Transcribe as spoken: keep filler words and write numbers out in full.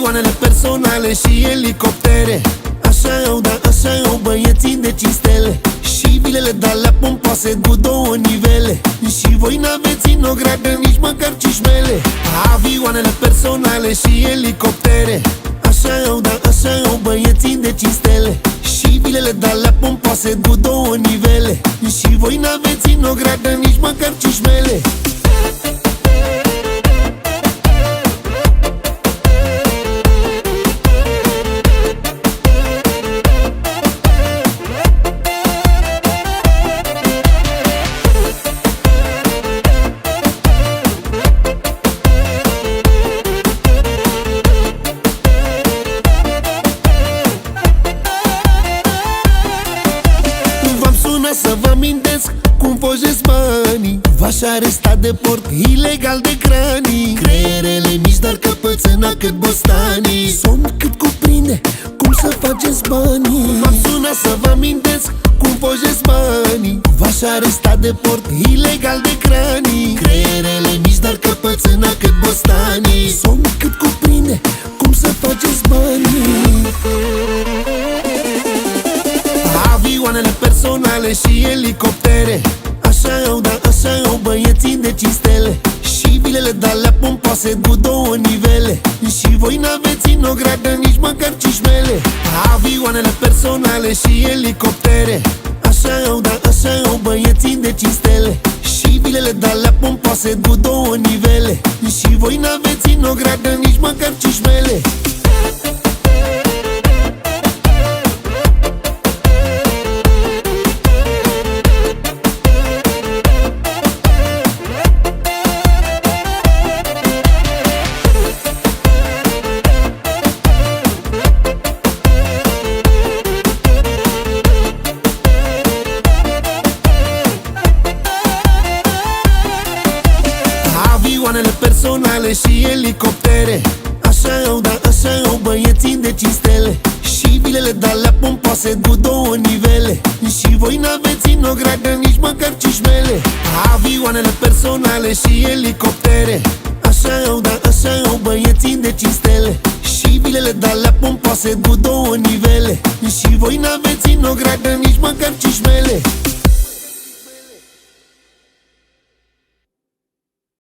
Avioanele personale și elicoptere, așa au, da, așa au băieții de cinci stele. Și vilele de-alea pompoase cu două nivele. Și voi n-aveți în o gradă nici măcar cișmele. Avioanele personale și elicoptere, așa au, da, așa au băieții de cinci stele. Și vilele de-alea pompoase cu două nivele. Și voi n-aveți în o gradă nici măcar cișmele. Să vă amintesc cum fojesc banii. V-aș aresta de porc ilegal de cranii. Creierele mici, dar căpățâna cât bostanii. Somn cât cuprinde, cum să faceți banii. M-am sunat să vă amintesc cum fojesc banii. V-aș aresta de porc ilegal de cranii. Creierele mici, dar căpățâna cât bostanii. Somn cât cuprinde, cum să faceți banii. Avioanele personale și elicoptere, așa au, da, așa au băieții de cinci stele. Și vilele de-alea pompoase cu două nivele. Și voi n-aveți în o gradă nici măcar cișmele. Avioanele personale și elicoptere, așa au, da, așa au băieții de cinci stele. Și vilele de-alea pompoase cu două nivele. Și voi n-aveți în o gradă nici măcar cișmele. Avioanele personale și elicoptere, așa au, da, așa au băieții de cinci stele. Și vilele de-alea pompoase cu două nivele. Și voi n-aveți în o gradă nici măcar cișmele. Avioanele personale și elicoptere, așa au, da, așa au băieții de cinci stele. Și vilele de-alea pompoase cu două nivele. Și voi n-aveți în o gradă nici măcar cișmele.